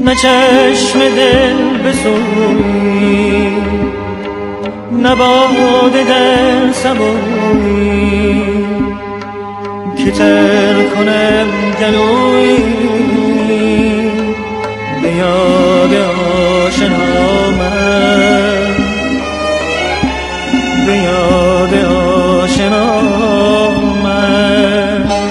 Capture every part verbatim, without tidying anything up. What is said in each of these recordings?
نه چشم دل بسوی، نه باده در سبوی که تر کنم گلوی به یاد آشنا من، به یاد آشنا من.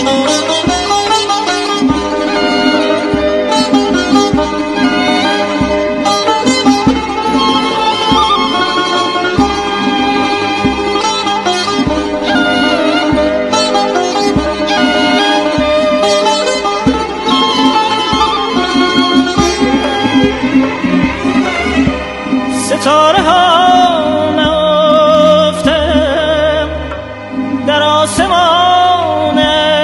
ستاره ها نافتم در آسمان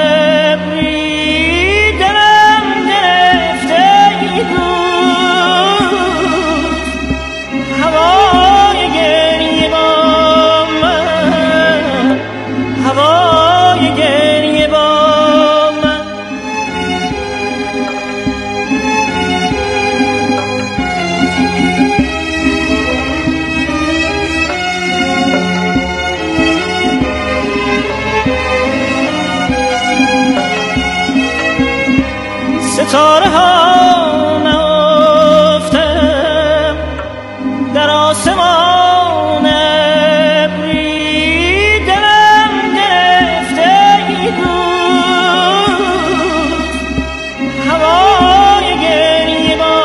ابری، دلم گرفته ای بود هوای گریه با من، هوای گریه با من. ستاره ها نافتم در آسمان ابری، دلم گرفته ای بود هوای گریه با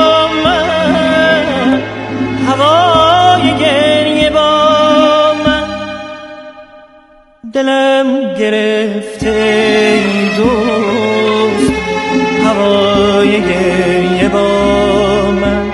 من، هوای گریه با من. دلم گرفته ای دوست هوای گریه با من.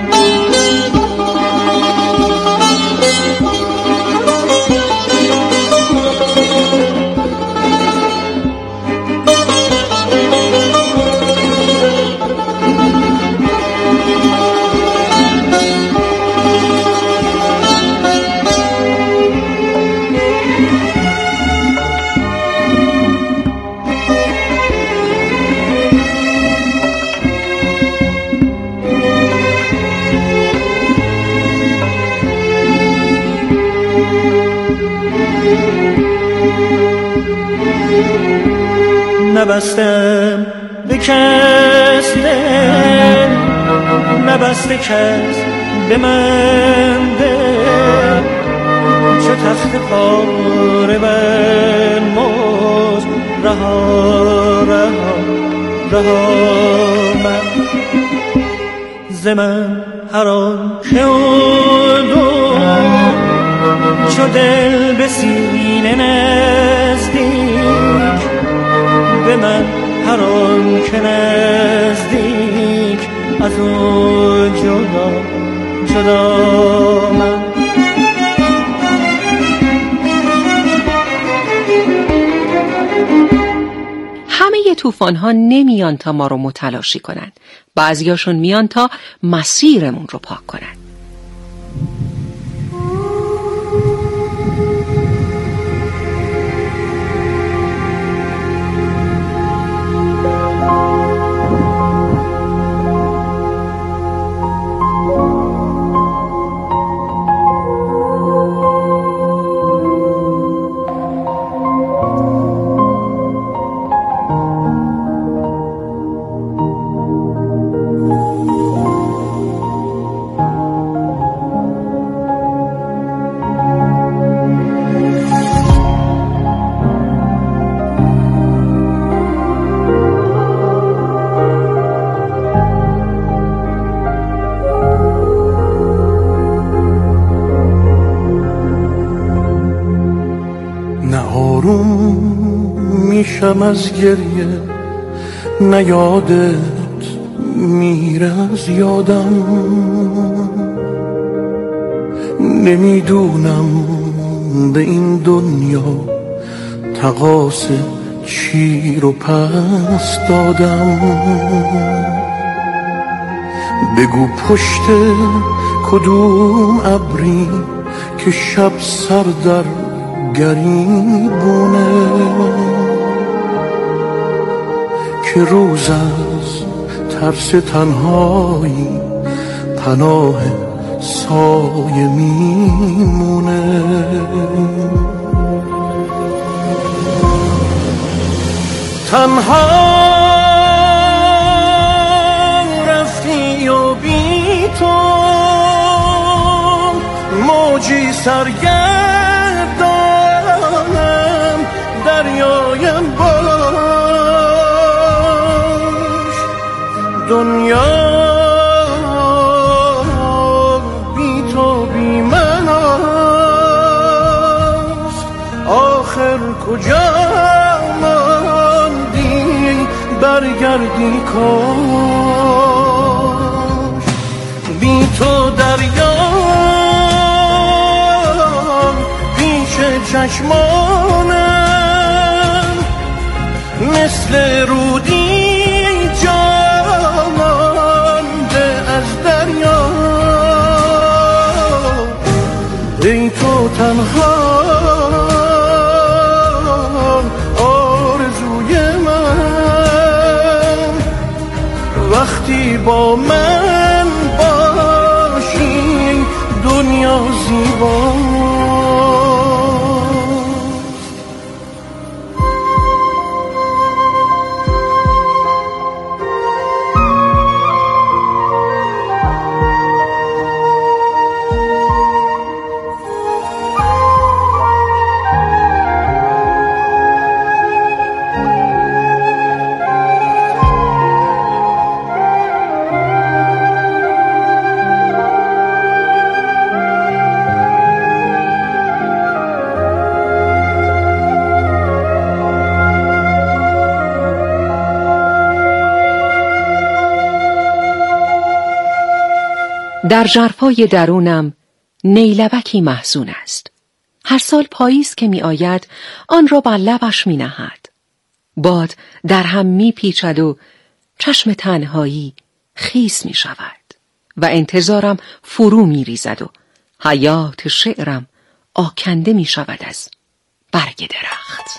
نبستم به کس دل، نبسته کس به من دل، چو تخت پاره بر موز رها رها رها من. ز من هر آن که اردم چو دل به سینه نزدیک، به من هر آن که نزدیک از او جدا جدا من. همه طوفان ها نمیان تا ما رو متلاشی کنن، بعضیاشون میان تا مسیرمون رو پاک کنن. میشم از گریه، نه یادت میره از یادم، نمیدونم به این دنیا تقاص چی رو پس دادم. بگو پشت کدوم ابری که شب سر در گریبونه، که روز از ترس تنهایی پناه سایه میمونه. تنها رفتی و بی تو موجی سرگردانم دریایم باش. دنیا بی تو بی من است، آخر کجا ماندی برگردی کاش. بی تو دریام پیش چشمانم مثل رودی جامانده از دریا. ای تو تنها آرزوی من، وقتی با من باشی دنیا زیباست. در ژرفای درونم نیلبکی محزون است. هر سال پاییز که می آید آن را بر لبش می نهد. باد در هم می پیچد و چشم تنهایی خیس می شود و انتظارم فرو می ریزد و حیات شعرم آکنده می شود از برگ درخت.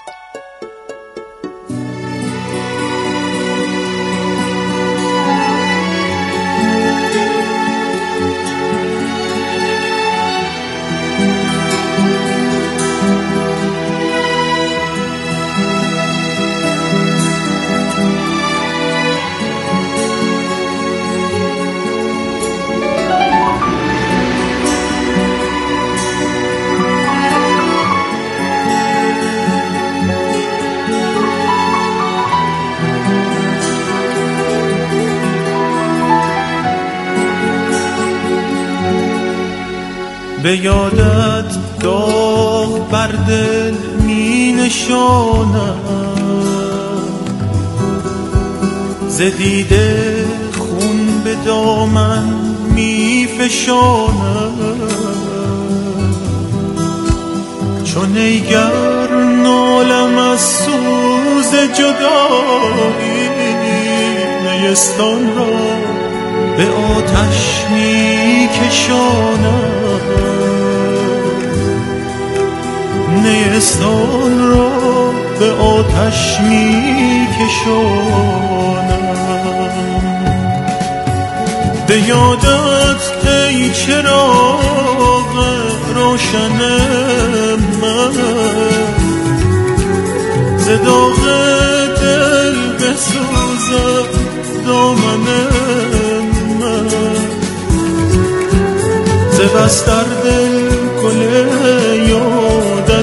به یادت داغ بر دل می نشانم، ز دیده خون به دامن می فشانم. چون ایگر نالم از سوز جدایی، نیستان را به آتش می کشانم. نیستان را به آتش می کشانم. به یادت ای چراغ روشن من، ز داغ دل بسوزد دامن من. ز بستر دل گل یادت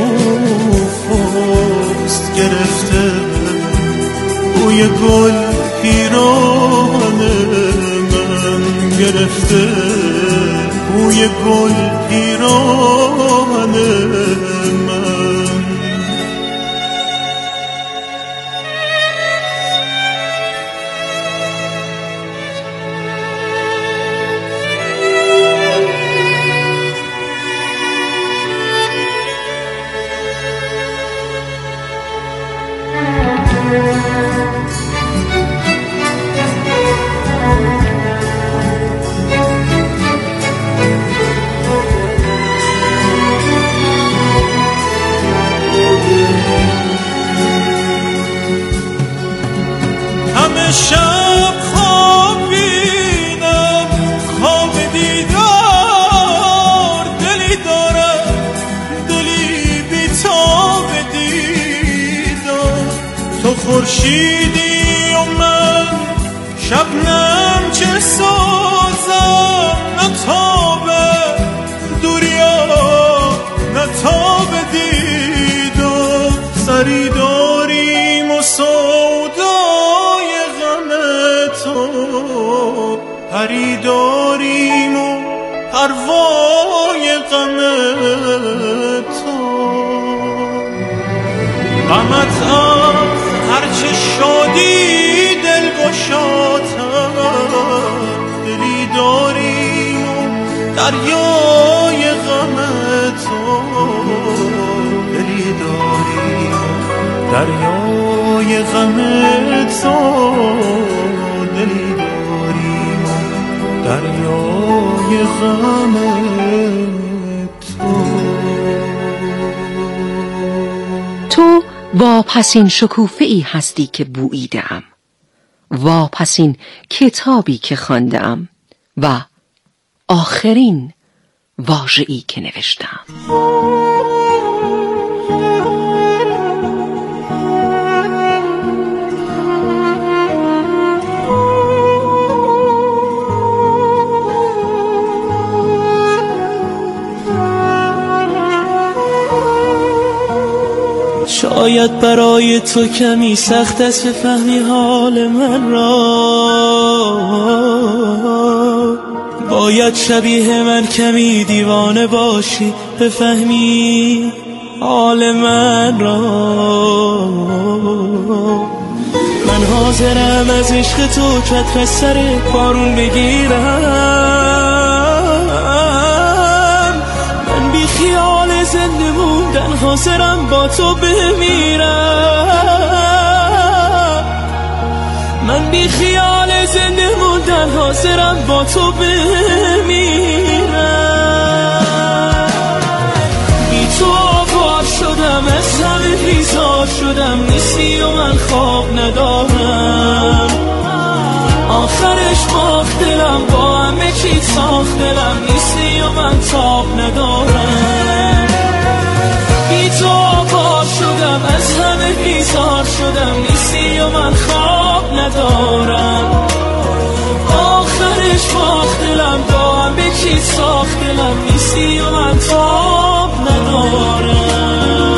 شکوفاست گرفته، بوی گل پیراهن من گرفته، بوی گل پیراهن من. شب تو خورشیدی و من شبنم چه سازم، نه تاب دوریا نه تاب دیدم، سری داریم و سودای غم تو، پری داریم و پروای غم تو. غمت از هرچه شادی دل گشاتم، دلی داریم و دریای غم تو، دلی داریم و دریای غم تو، دلی داریم و دریای غم تو. تو واپسین شکوفه‌ای هستی که بوییده‌ام، واپسین کتابی که خوانده‌ام و آخرین واژه‌ای که نوشتم. شاید برای تو کمی سخت است بفهمی حال من را، باید شبیه من کمی دیوانه باشی بفهمی حال من را. من حاضرم از عشق تو چتر سر بارون بگیرم، من بی خیال زنده موندن حاضرم با تو بمیرم، من بی خیال زنده موندن حاضرم با تو بمیرم. بی تو آوار شدم از همه بیزار شدم، نیستی و من خواب ندارم، آخرش باخت دلم با همه چی ساخت دلم، نیستی و من تاب ندارم. بی تو آوار شدم از همه بیزار شدم، نیستی و من خواب ندارم، آخرش باخت دلم با همه چی ساخت دلم، نیستی و من تاب ندارم.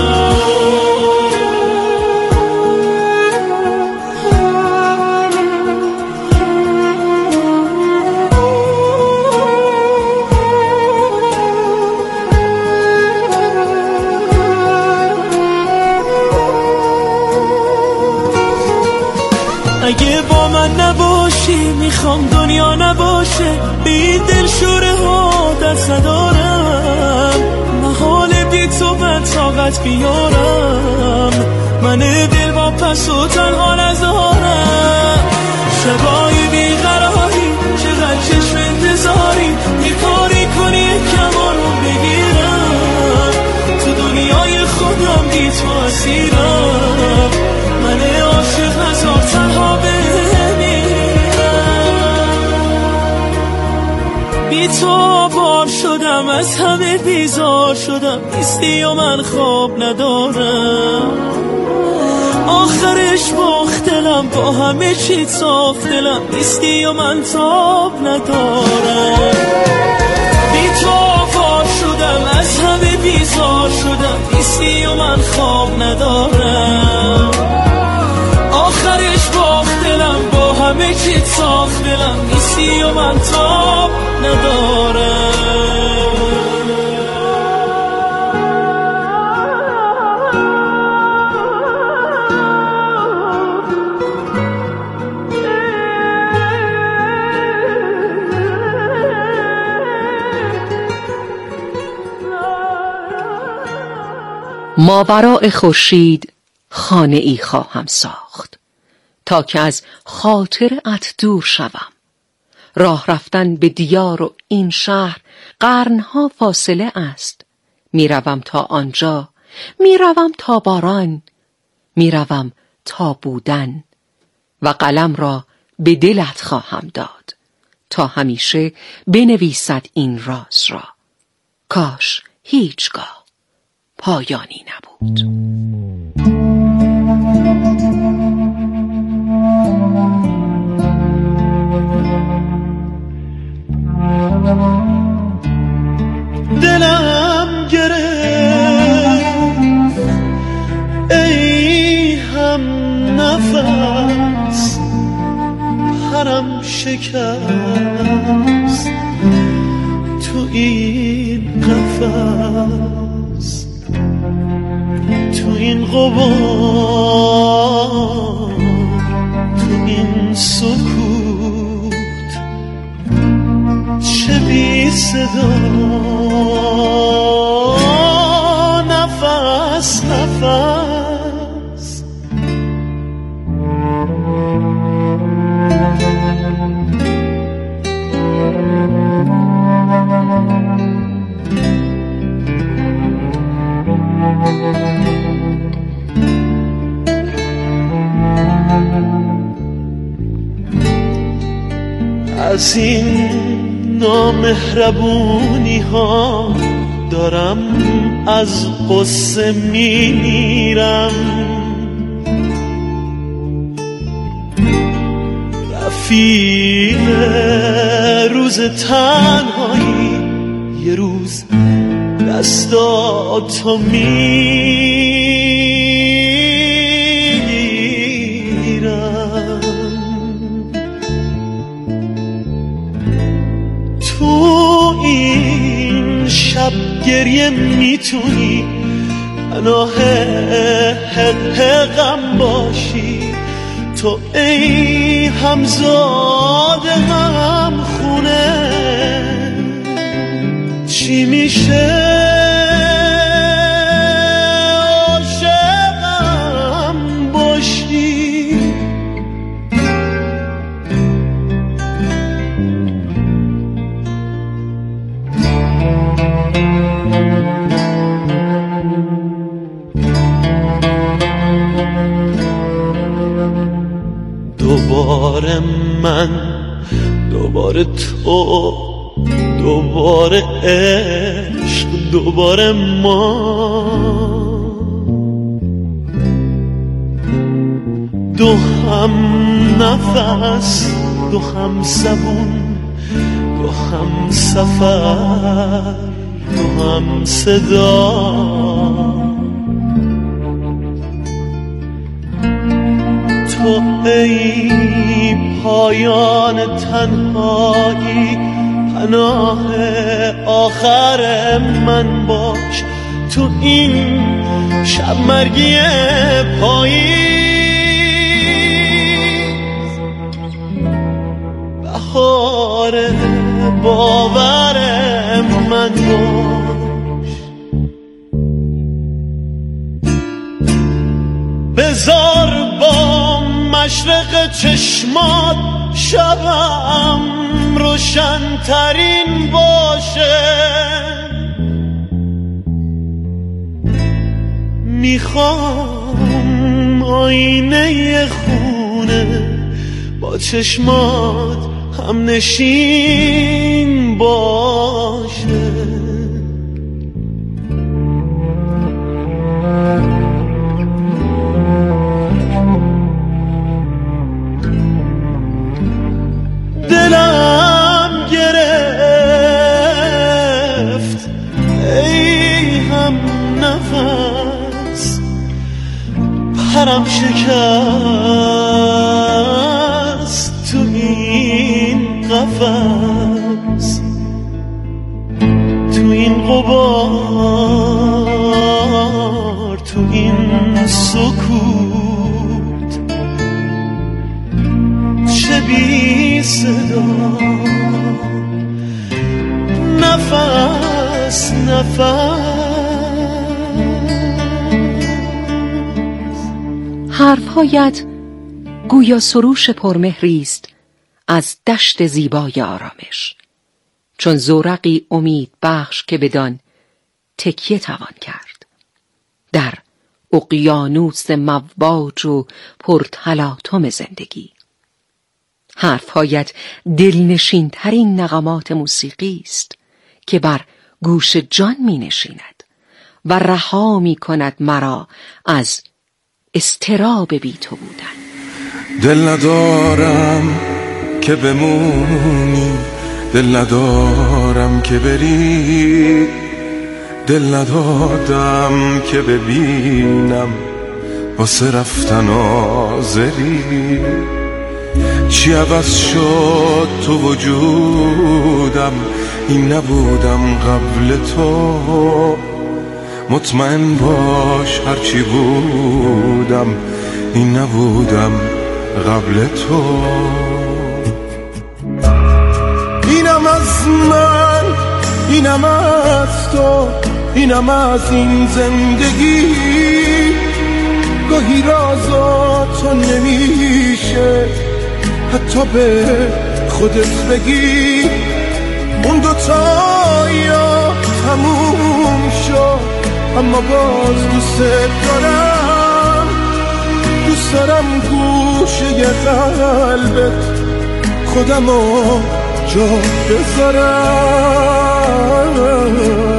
اگه با من نباشی میخوام دنیا نباشه، به این دلشوره ها دست ندارم، محال بی تو من طاقت بیارم، من دل با پس و تنها نذارم. شبای بیقراری چقدر چشم انتظاری، یه کاری کنی یک کمان رو بگیرم، تو دنیای خودم بی تو اسیرم، من عاشق هزار تنها بمیرم. بی تو آوار شدم از همه بیزار شدم، نیستی و من خواب ندارم، آخرش باخت دلم با همه چی ساخت دلم، نیستی و من تاب ندارم. بی تو آوار شدم از همه بیزار شدم، نیستی و من خواب ندارم، آخرش باخت دلم با همه چی ساخت دلم، نیستی و من تاب ندارم. ماوراء خورشید خانه ای خواهم ساخت تا که از خاطرت دور شوم. راه رفتن به دیار و این شهر قرنها فاصله است، میروم تا آنجا، میروم تا باران، میروم تا بودن و قلم را به دلت خواهم داد تا همیشه بنویسد این راز را، کاش هیچگاه پایانی نبود. نفس پرم شکست تو این قفس، تو این غبار، تو این سکوت، چه بی صدا نفس نفس. از این نامهربونی ها دارم از قصه میمیرم، رفیق روز تنهایی یه روز دستاتو میگیرم. تو این شب گریه میتونی پناه غم باشی، تو ای همزاده هم خونه چی میشه عاشقم باشی. دوباره من، دوباره تو، دوباره عشق، دوباره ما، دو هم نفس، دو هم زبون، دو هم سفر، دو هم صدا. تو ای پایان تنهایی پناه آخر من باش، تو این شب مرگی پاییز بهار باور من باش. بذار با مشرق چشمات شبم روشن ترین باشه، میخوام آینه خونه با چشمات هم نشین باشه. دلم گرفت ای هم نفس، پرم شکست تو این قفس، تو این غبار، تو این سکوت، چه بی صدا نفس نفس. حرفهایت گویا سروش پرمهری است از دشت زیبای آرامش، چون زورقی امید بخش که بدان تکیه توان کرد در اقیانوس مواج و پرتلاطم زندگی. حرفهایت دلنشین ترین نغمات موسیقی است که بر گوش جان می نشیند و رها می کند مرا از اضطراب بی تو بودن. دل ندارم که بمونی، دل ندارم که بری، دل ندادم که ببینم واسه رفتن آزری. چی عوض شد تو وجودم، این نبودم قبل تو. مطمئن باش هرچی بودم، این نبودم قبل تو. اینم از من، اینم از تو، اینم از این زندگی. گاهی رازا تو نمیشه حتی به خودت بگی. اون دوتا یا تموم شد، اما باز دوست دارم. دوست دارم گوشه قلبت خودمو جا بذارم.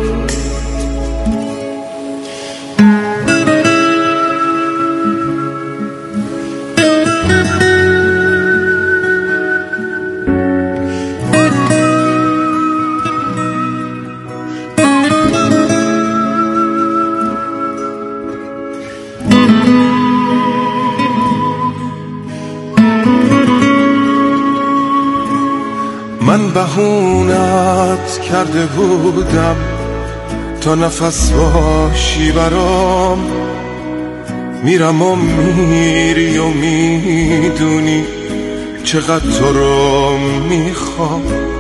من بهونت کرده بودم تا نفس باشی برام. میرم و میری و میدونی چقدر تو رو میخوام.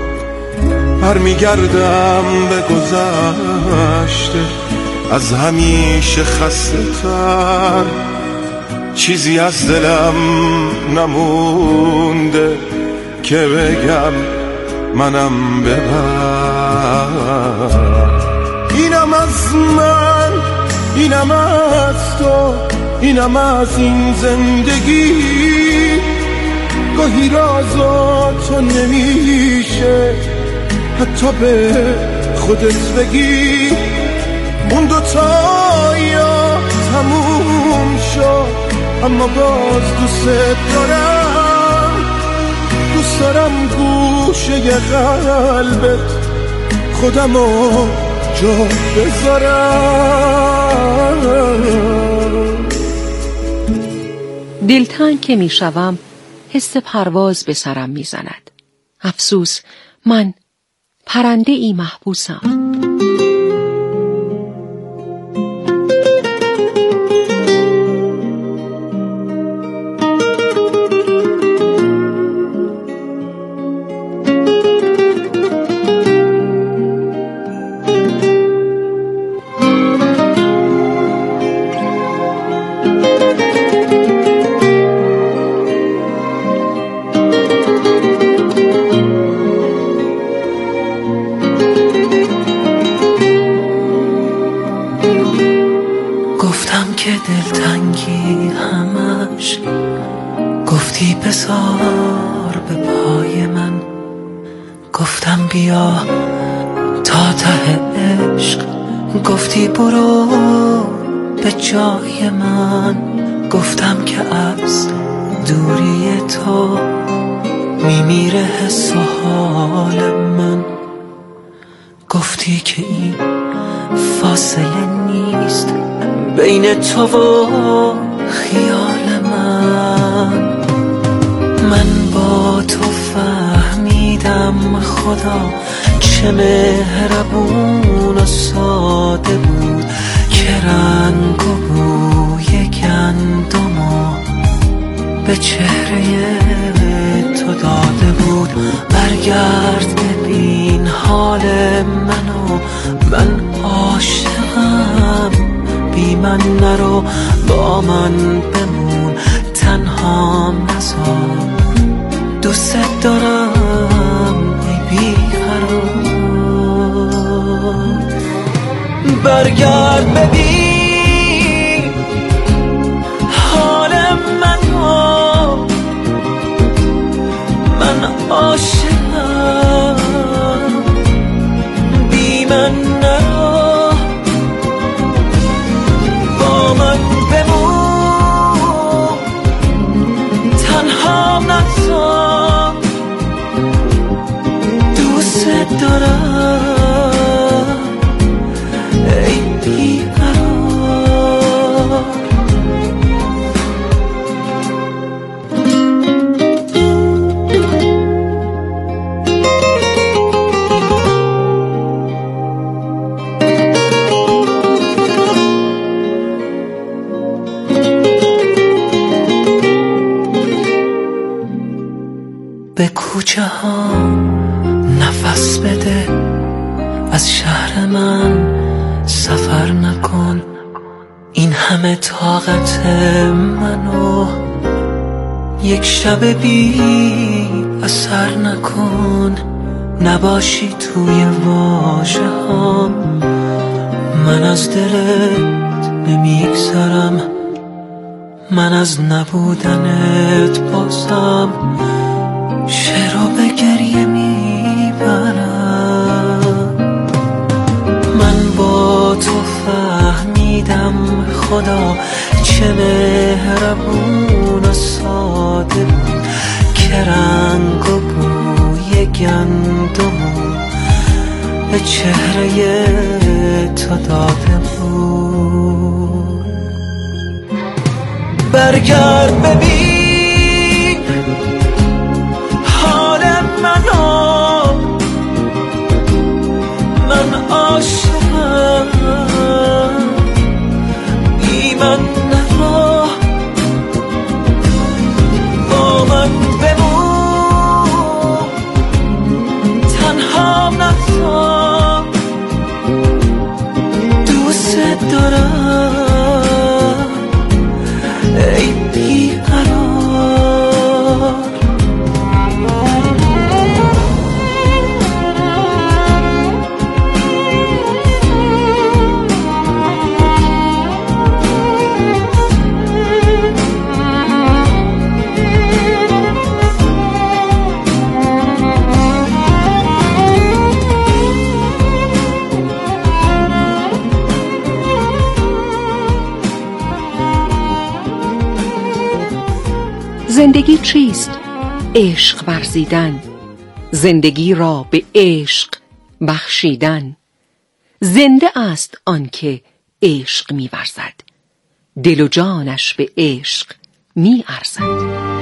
برمیگردم به گذشته از همیشه خسته تر. چیزی از دلم نمونده که بگم منم ببر. اینم از من، اینم از تو، اینم از این زندگی. گاهی رازا تو نمیشه حتی به خودت بگی. اون دوتا یا تموم شد، اما باز دوست دارم. دوست دارم گوشه قلبت خودمو جا بذارم. دلتنگ که می شوم حس پرواز به سرم می زند. افسوس، من پرنده ای محبوسم. گفتم که دلتنگی همش، گفتی بذار به پای من. گفتم بیا تا ته عشق، گفتی برو به جای من. گفتم که از دوری تو میمیره حس و حال من. گفتی که این فاصله نیست بین تو و خیال من. من با تو فهمیدم خدا چه مهربون و ساده بود، که رنگ و بوی گندمو به چهره تو داده بود. برگرد ببین حال منو، من عاشقم. بی من نرو، با من بمون، تنها نذار. دوست دارم ای بیقرار. برگرد ببین حال منو، من عاشقم. بی من نرو، با من بمون، تنها نذار. دوست دارم ای بیقرار. به کوچه ها نفس بده، از شهر من سفر نکن، این همه طاقت منو یک شب بی اثر نکن. نباشی توی واژه هام، من از دلت نمیگذرم، من از نبودنت بازم شعرو به گریه میبرم. من با تو فهمیدم خدا چه مهربون و ساده بود، که رنگ و بوی گندمو به چهره تو داده بود. برگرد ببین حال منو، من عاشقم، بی من نرو، با من بمون، تنها نذار، دوست دارم ای بیقرار. زندگی چیست؟ عشق ورزیدن، زندگی را به عشق بخشیدن. زنده است آنکه عشق می‌ورزد، دل و جانش به عشق می‌ارزد.